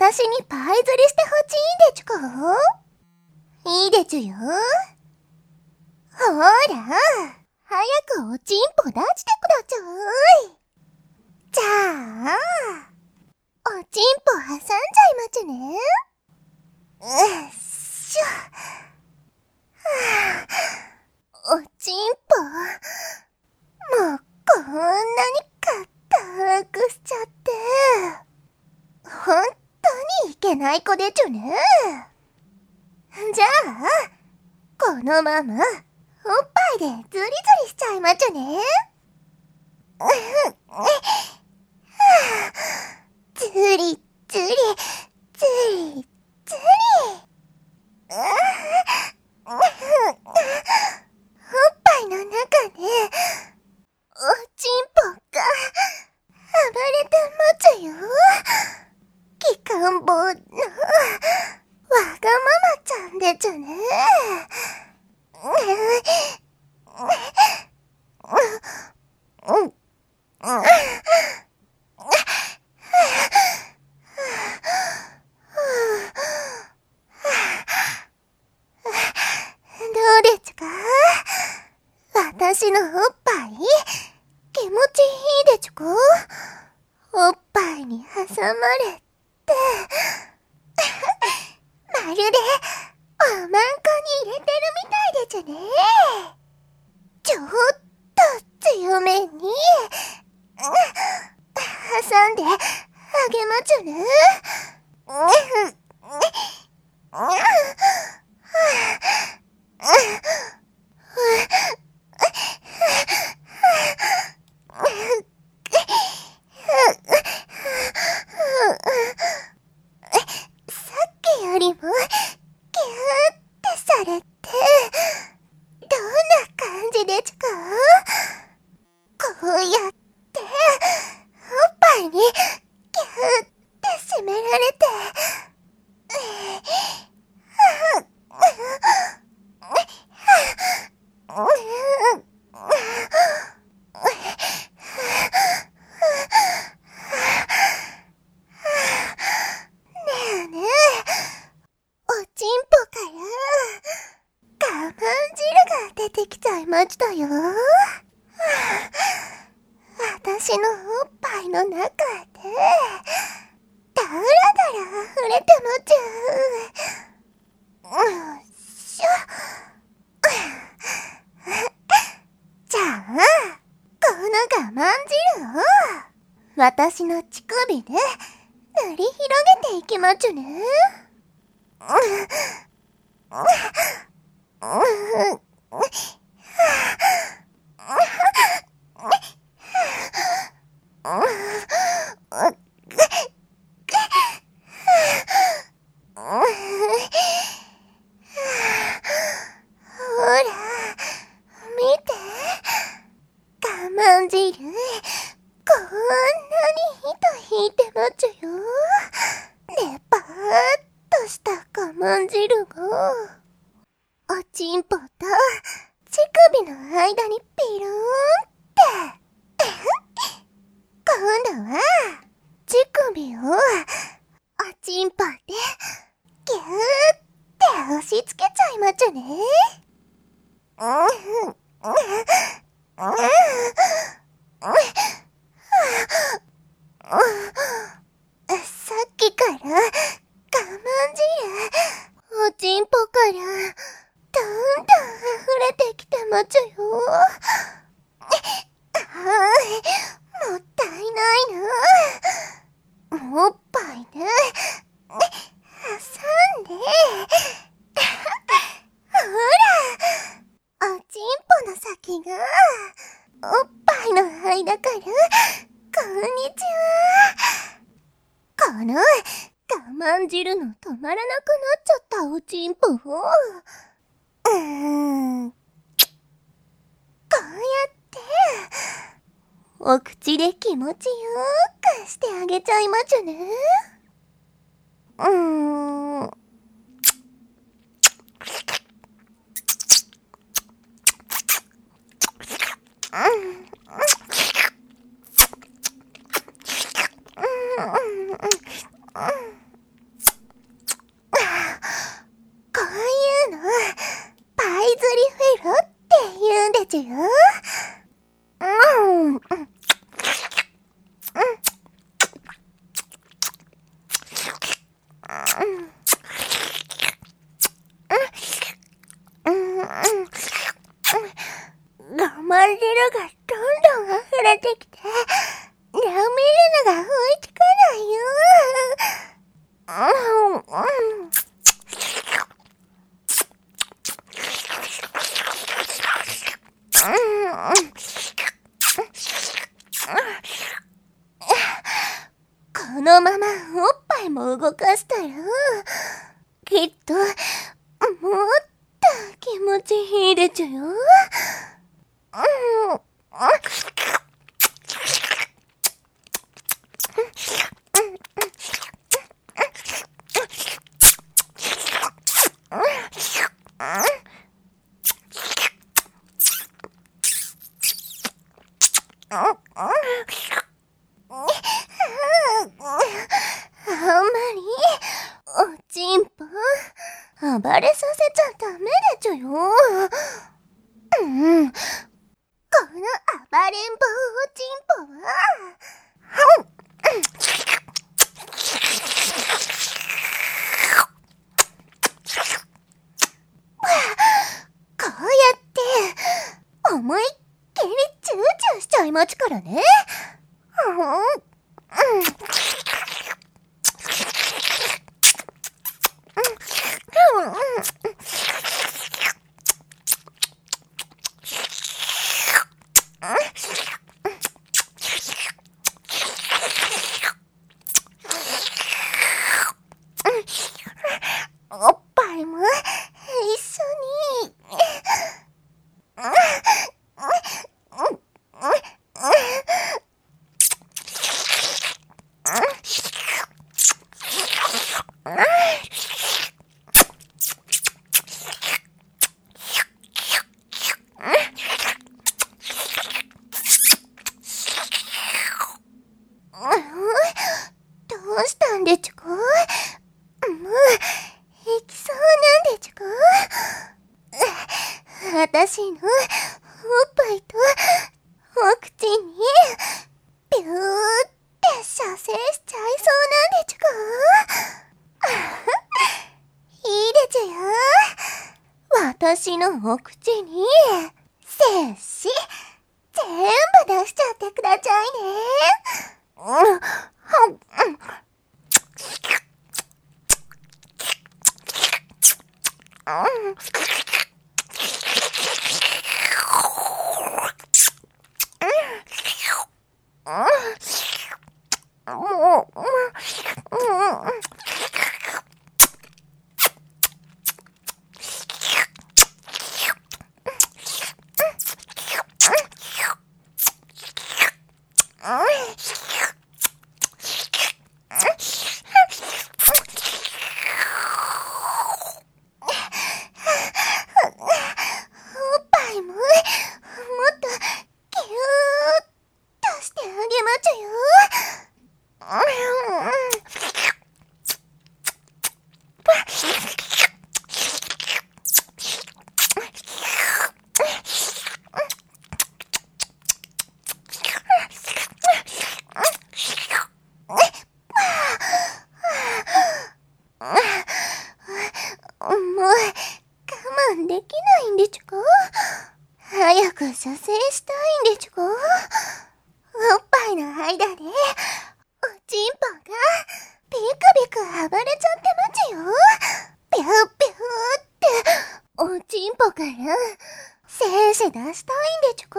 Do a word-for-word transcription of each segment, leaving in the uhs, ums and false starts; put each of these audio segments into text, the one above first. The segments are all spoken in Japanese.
私にパイ釣りしてほしいんでちゅか？いいでちゅよ。ほーら、早くおちんぽ出してくだちゃい。じゃあ、おちんぽ挟んじゃいまちゅね。うっしょ。はぁ、おちんぽ、もうこんなに硬くしちゃって、ほんとにいけない子でちゅね。じゃあ、このまま、おっぱいでズリズリしちゃいまちゅね。ズリズリ、ズリズリ。おっぱいの中で、おちんぽが暴れてまちゅよ。きかんぼうのわがままちゃんでちゅね。どうでちゅか？私のおっぱい気持ちいいでちゅか？おっぱいに挟まれてまるでおまんこに入れてるみたいでちゅね。ちょっと強めに挟んであげまちゅね。さっきよりもギューってされて、どんな感じでちゅか？こうやっておっぱいにギューって締められて、出てきちゃいましたよ。私のおっぱいの中で、だらだら溢れてまちゅ。よっしょ。じゃあ、この我慢汁を、私の乳首で塗り広げていきまちゅね。ほら、見て。我慢汁、こんなに糸引いてまちゅよ。ねぱーっとした我慢汁が、おちんぽと乳首の間にピローンって。今度は、乳首をおちんぽでギューって押し付けちゃいまちゅね。さっきから我慢汁、おちんぽからどんどん溢れてきてまちゅよ。もったいないな。おっぱいね、挟んで。ほら、おちんぽの先がおっぱいの間から、こんにちは。この我慢汁の止まらなくなっちゃったおちんぽを、うーん、こうやってお口で気持ちよーくしてあげちゃいまちゅね。うーん。 マ汁がどんどん溢れてきて、舐めるのが追いつかないよ。うんうんこのままおっぱいも動かしたら、きっともっと気持ちいいでちゅよ。うんあんまりおちんぽ暴れさせちゃダメでちゅよ。うん、この暴れん坊おちんぽは、こうやって思いっきりチューチューしちゃいまちからね。うんおっぱいも一緒に。どうしたんでちゅか？もう行きそうなんでちゅか？私のおっぱいとお口にビューって射精しちゃいそうなんでちゅか？いいでちゅよ。私のお口に精子全部出しちゃってくださいね。うんできないんでちゅか？早く射精したいんでちゅか？おっぱいの間でおちんぽがビクビク暴れちゃってまちよ。ビュービューっておちんぽから精子出したいんでちゅか？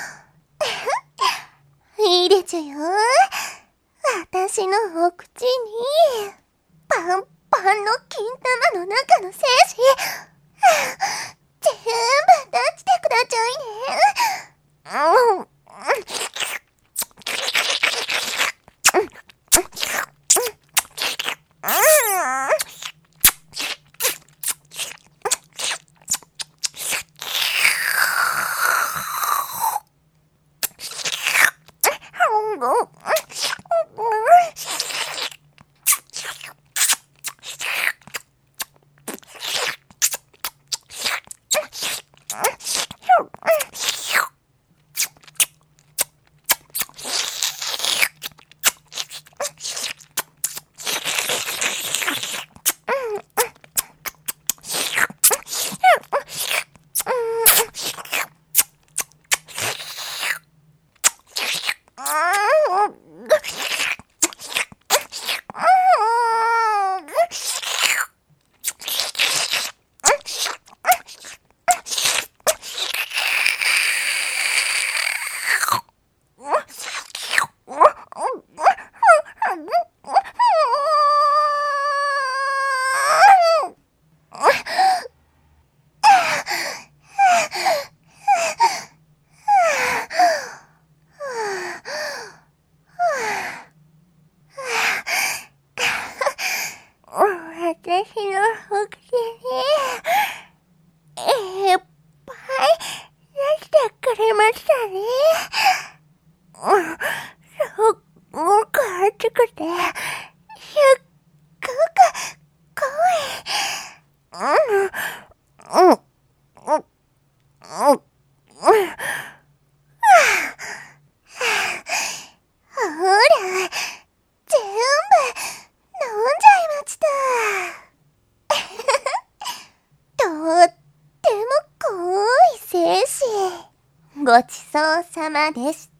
いいでちゅよ。私のお口にパンパンの金玉の中の精子全部出してくださいね。うんごちそうさまでした。